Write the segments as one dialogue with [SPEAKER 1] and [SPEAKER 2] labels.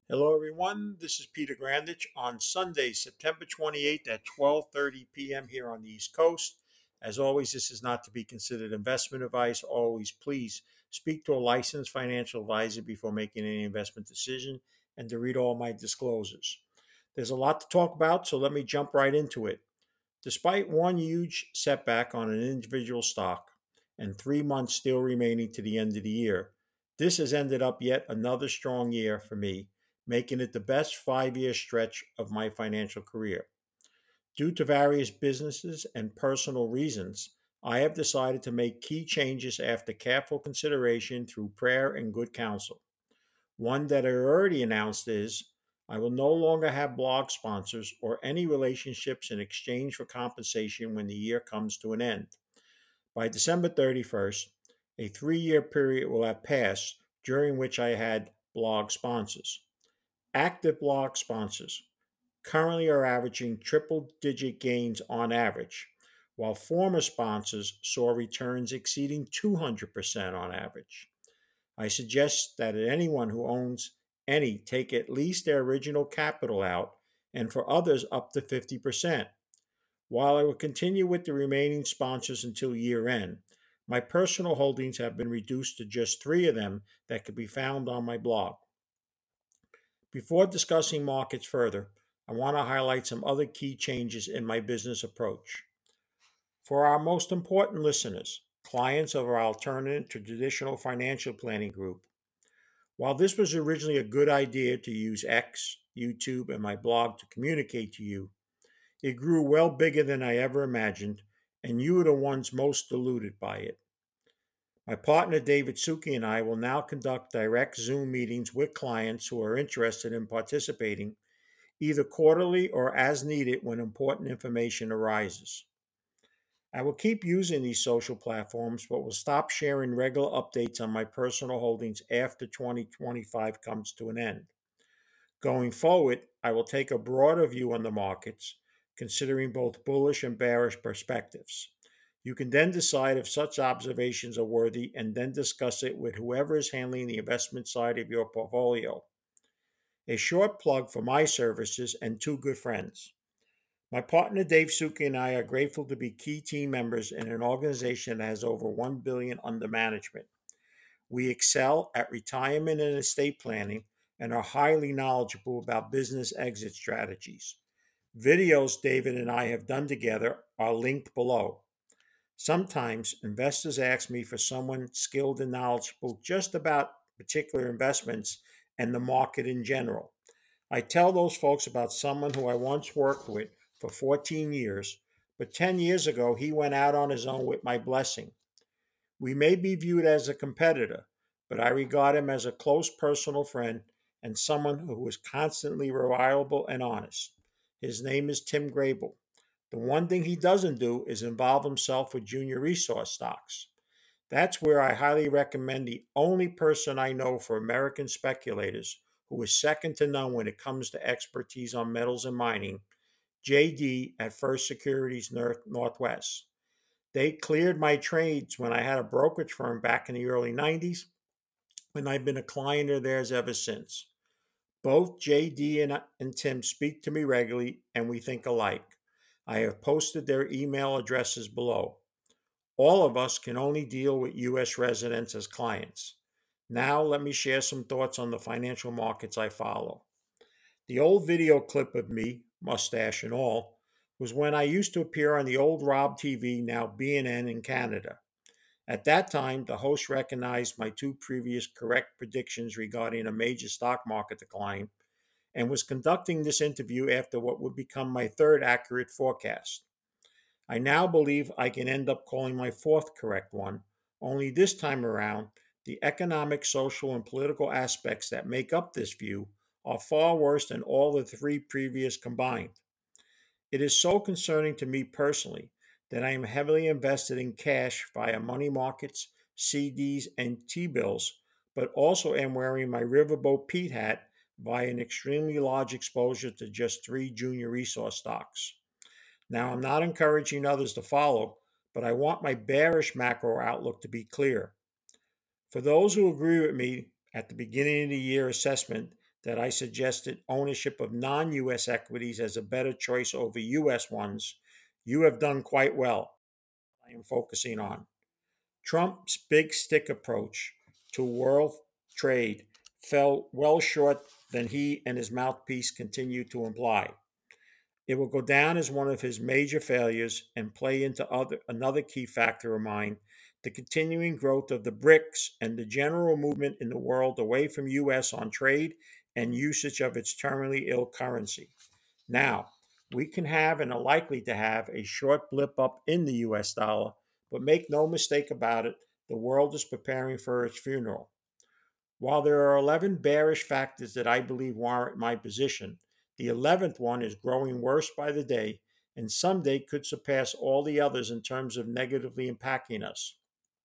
[SPEAKER 1] Hello, everyone. This is Peter Grandich on Sunday, September 28th at 12:30 p.m. here on the East Coast. As always, this is not to be considered investment advice. Always, please speak to a licensed financial advisor before making any investment decision and to read all my disclosures. There's a lot to talk about, so let me jump right into it. Despite one huge setback on an individual stock and 3 months still remaining to the end of the year, this has ended up yet another strong year for me, making it the best 5 year stretch of my financial career. Due to various businesses and personal reasons, I have decided to make key changes after careful consideration through prayer and good counsel. One that I already announced is I will no longer have blog sponsors or any relationships in exchange for compensation when the year comes to an end. By December 31st, a 3 year period will have passed during which I had blog sponsors. Active blog sponsors currently are averaging triple digit gains on average, while former sponsors saw returns exceeding 200% on average. I suggest that anyone who owns any take at least their original capital out, and for others up to 50%. While I will continue with the remaining sponsors until year end, my personal holdings have been reduced to just three of them that can be found on my blog. Before discussing markets further, I want to highlight some other key changes in my business approach. For our most important listeners, clients of our alternative to traditional financial planning group, while this was originally a good idea to use X, YouTube, and my blog to communicate to you, it grew well bigger than I ever imagined, and you are the ones most deluded by it. My partner David Suki and I will now conduct direct Zoom meetings with clients who are interested in participating, either quarterly or as needed when important information arises. I will keep using these social platforms, but will stop sharing regular updates on my personal holdings after 2025 comes to an end. Going forward, I will take a broader view on the markets, considering both bullish and bearish perspectives. You can then decide if such observations are worthy and then discuss it with whoever is handling the investment side of your portfolio. A short plug for my services and two good friends. My partner Dave Suki and I are grateful to be key team members in an organization that has over 1 billion under management. We excel at retirement and estate planning and are highly knowledgeable about business exit strategies. Videos David and I have done together are linked below. Sometimes investors ask me for someone skilled and knowledgeable just about particular investments and the market in general. I tell those folks about someone who I once worked with for 14 years, but 10 years ago he went out on his own with my blessing. We may be viewed as a competitor, but I regard him as a close personal friend and someone who is constantly reliable and honest. His name is Tim Grable. The one thing he doesn't do is involve himself with junior resource stocks. That's where I highly recommend the only person I know for American speculators who is second to none when it comes to expertise on metals and mining, JD at First Securities Northwest. They cleared my trades when I had a brokerage firm back in the early 90s, and I've been a client of theirs ever since. Both JD and Tim speak to me regularly, and we think alike. I have posted their email addresses below. All of us can only deal with U.S. residents as clients. Now, let me share some thoughts on the financial markets I follow. The old video clip of me, mustache and all, was when I used to appear on the old Rob TV, now BNN in Canada. At that time, the host recognized my two previous correct predictions regarding a major stock market decline and was conducting this interview after what would become my third accurate forecast. I now believe I can end up calling my fourth correct one, only this time around, the economic, social, and political aspects that make up this view are far worse than all the three previous combined. It is so concerning to me personally that I am heavily invested in cash via money markets, CDs, and T bills, but also am wearing my Riverboat Pete hat via an extremely large exposure to just three junior resource stocks. Now, I'm not encouraging others to follow, but I want my bearish macro outlook to be clear. For those who agree with me at the beginning of the year assessment that I suggested ownership of non US equities as a better choice over US ones, you have done quite well. I am focusing on Trump's big stick approach to world trade fell well short than he and his mouthpiece continue to imply. It will go down as one of his major failures and play into another key factor of mine, the continuing growth of the BRICS and the general movement in the world away from US on trade and usage of its terminally ill currency. Now, we can have and are likely to have a short blip up in the US dollar, but make no mistake about it, the world is preparing for its funeral. While there are 11 bearish factors that I believe warrant my position, the 11th one is growing worse by the day and someday could surpass all the others in terms of negatively impacting us.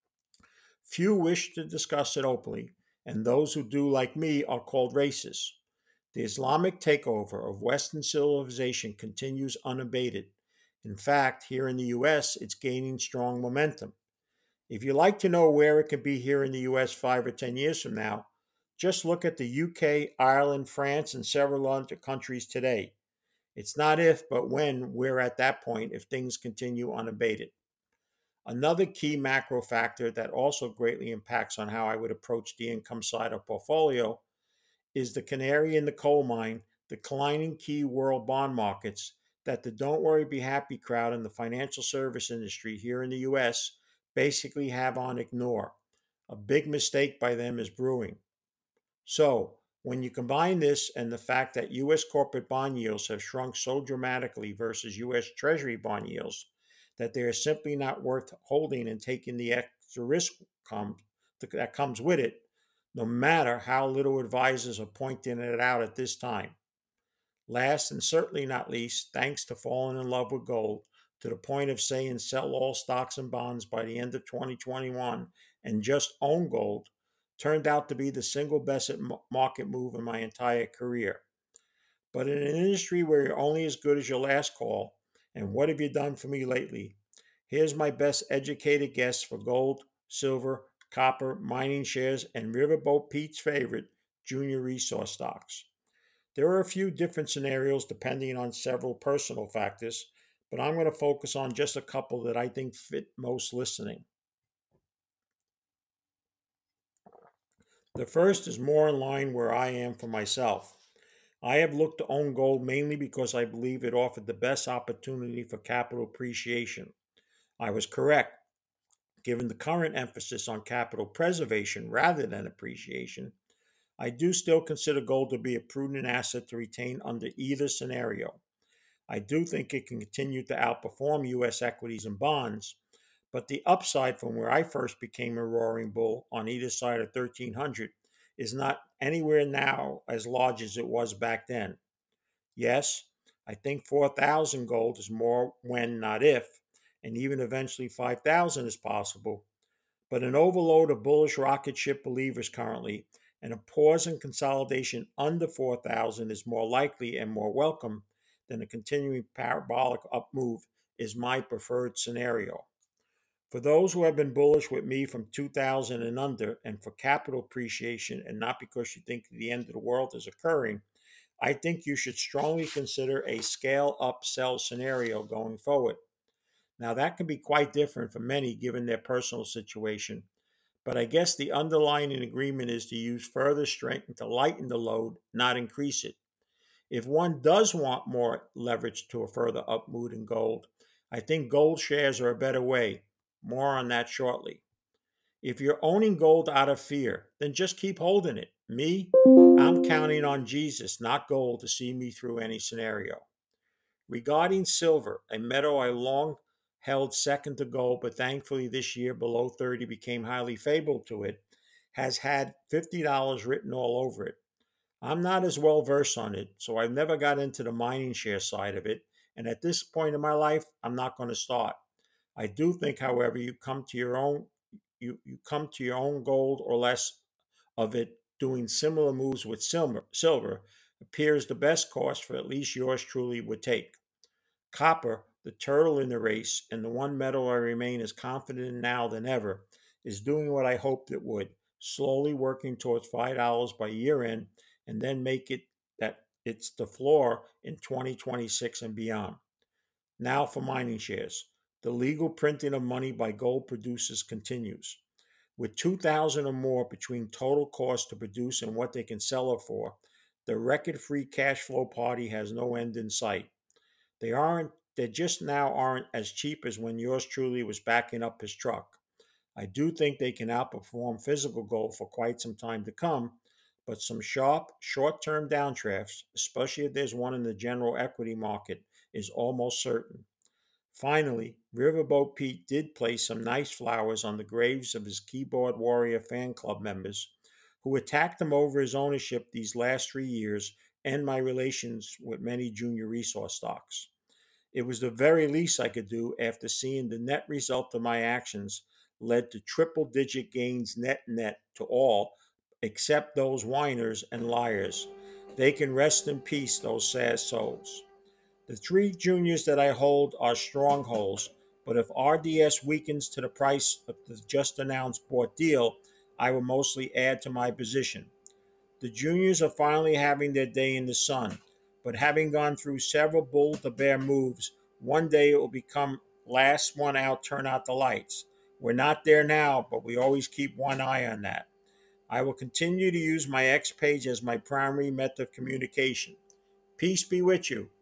[SPEAKER 1] Few wish to discuss it openly, and those who do, like me, are called racists. The Islamic takeover of Western civilization continues unabated. In fact, here in the US, it's gaining strong momentum. If you like to know where it could be here in the US 5 or 10 years from now, just look at the UK, Ireland, France, and several other countries today. It's not if, but when we're at that point if things continue unabated. Another key macro factor that also greatly impacts on how I would approach the income side of portfolio is the canary in the coal mine, declining key world bond markets that the don't worry be happy crowd in the financial service industry here in the US basically have on ignore. A big mistake by them is brewing. So, when you combine this and the fact that US corporate bond yields have shrunk so dramatically versus US Treasury bond yields that they are simply not worth holding and taking the extra risk that comes with it, no matter how little advisors are pointing it out at this time. Last and certainly not least, thanks to falling in love with gold to the point of saying sell all stocks and bonds by the end of 2021 and just own gold, turned out to be the single best market move in my entire career. But in an industry where you're only as good as your last call, and what have you done for me lately? Here's my best educated guess for gold, silver, copper, mining shares, and Riverboat Pete's favorite, junior resource stocks. There are a few different scenarios depending on several personal factors, but I'm going to focus on just a couple that I think fit most listening. The first is more in line where I am for myself. I have looked to own gold mainly because I believe it offered the best opportunity for capital appreciation. I was correct. Given the current emphasis on capital preservation rather than appreciation, I do still consider gold to be a prudent asset to retain under either scenario. I do think it can continue to outperform US equities and bonds, but the upside from where I first became a roaring bull on either side of 1300 is not anywhere now as large as it was back then. Yes, I think 4,000 gold is more when, not if, and even eventually 5,000 is possible. But an overload of bullish rocket ship believers currently and a pause in consolidation under 4,000 is more likely and more welcome than a continuing parabolic up move is my preferred scenario. For those who have been bullish with me from 2000 and under and for capital appreciation and not because you think the end of the world is occurring, I think you should strongly consider a scale up sell scenario going forward. Now, that can be quite different for many given their personal situation, but I guess the underlying agreement is to use further strength to lighten the load, not increase it. If one does want more leverage to a further up move in gold, I think gold shares are a better way. More on that shortly. If you're owning gold out of fear, then just keep holding it. Me, I'm counting on Jesus, not gold, to see me through any scenario. Regarding silver, a metal I long held second to gold, but thankfully this year below 30 became highly favorable to it, has had $50 written all over it. I'm not as well versed on it, so I've never got into the mining share side of it, and at this point in my life, I'm not going to start. I do think, however, you come to your own gold or less of it doing similar moves with silver appears the best course for at least yours truly would take. Copper, the turtle in the race, and the one metal I remain as confident in now than ever, is doing what I hoped it would, slowly working towards $5 by year end and then make it that it's the floor in 2026 and beyond. Now for mining shares. The legal printing of money by gold producers continues. With 2,000 or more between total cost to produce and what they can sell it for, the record free cash flow party has no end in sight. They just now aren't as cheap as when yours truly was backing up his truck. I do think they can outperform physical gold for quite some time to come, but some sharp, short term downdrafts, especially if there's one in the general equity market, is almost certain. Finally, Riverboat Pete did place some nice flowers on the graves of his Keyboard Warrior fan club members who attacked him over his ownership these last 3 years and my relations with many junior resource stocks. It was the very least I could do after seeing the net result of my actions led to triple digit gains net to all except those whiners and liars. They can rest in peace, those sad souls. The three juniors that I hold are strongholds, but if RDS weakens to the price of the just announced bought deal, I will mostly add to my position. The juniors are finally having their day in the sun, but having gone through several bull to bear moves, one day it will become last one out, turn out the lights. We're not there now, but we always keep one eye on that. I will continue to use my X page as my primary method of communication. Peace be with you.